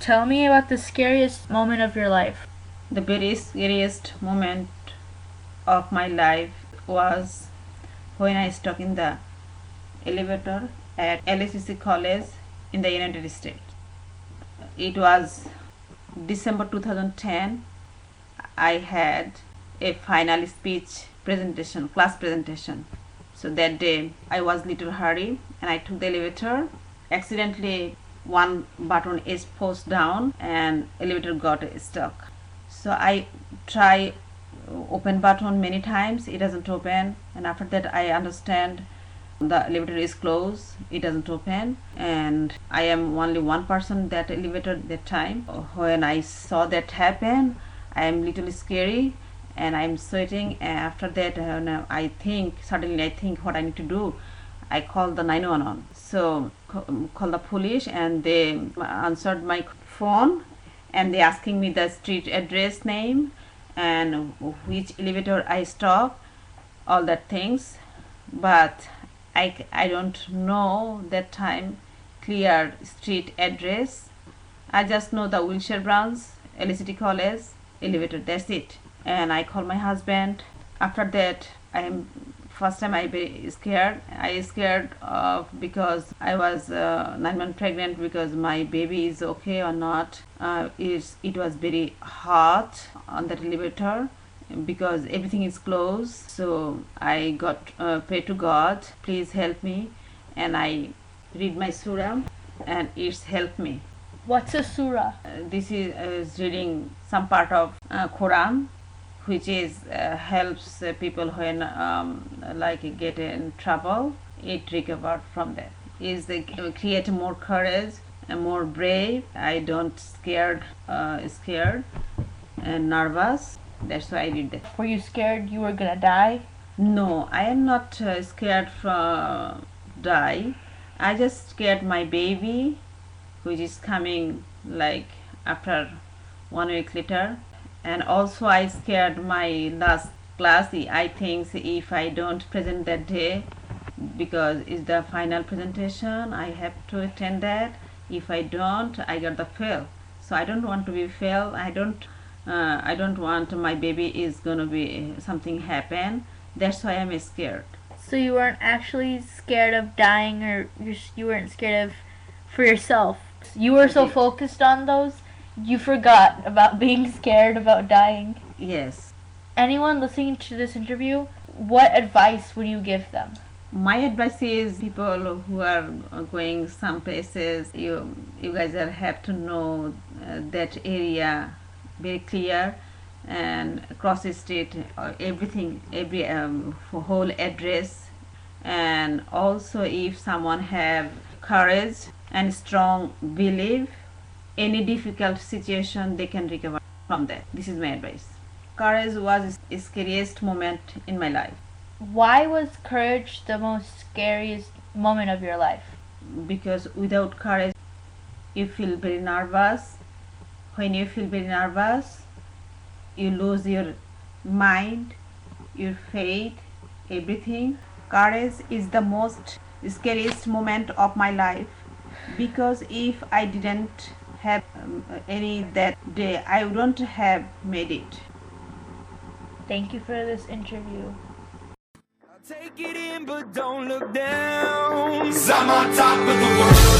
Tell me about the scariest moment of your life. The very scariest moment of my life was when I stuck in the elevator at LSCC College in the United States. It was December 2010. I had a final speech presentation, class presentation. So that day I was little hurry and I took the elevator. Accidentally one button is pushed down and elevator got stuck. So I try open button many times, it doesn't open, and after that I understand the elevator is closed, it doesn't open, and I am only one person that elevator that time. When I saw that happen, I am little scary and I'm sweating, and after that I think what I need to do. I called the 911. So call the police and they answered my phone and they asking me the street address name and which elevator I stop, all that things. But I don't know that time clear street address. I just know the Wilshire branch, LCT College elevator, that's it. And I call my husband. After that first time I very scared. I scared because I was 9 months pregnant, because my baby is okay or not. It was very hot on that elevator because everything is closed. So I got pray to God, please help me, and I read my surah and it's helped me. What's a surah? This is reading some part of Quran, which is helps people when like get in trouble. It recover from that. Is create more courage and more brave. I don't scared and nervous. That's why I did that. Were you scared you were gonna die? No, I am not scared from die. I just scared my baby, which is coming like after 1 week later. And also I scared my last class. I think if I don't present that day, because it's the final presentation, I have to attend that. If I don't, I got the fail. So I don't want to be fail. I don't want my baby is gonna be something happen. That's why I'm scared. So you weren't actually scared of dying, or you weren't scared of for yourself. You were so focused on those, you forgot about being scared about dying. Yes. Anyone listening to this interview, what advice would you give them? My advice is people who are going some places, you guys have to know that area very clear and across the street, everything, every whole address. And also if someone have courage and strong belief, any difficult situation they can recover from that. This is my advice. Courage was the scariest moment in my life. Why was courage the most scariest moment of your life? Because without courage you feel very nervous. When you feel very nervous, you lose your mind, your faith, everything. Courage is the most scariest moment of my life, because if I didn't have any that day, I wouldn't have made it. Thank you for this interview. Take it in, but don't look down. 'Cause I'm on top of the world.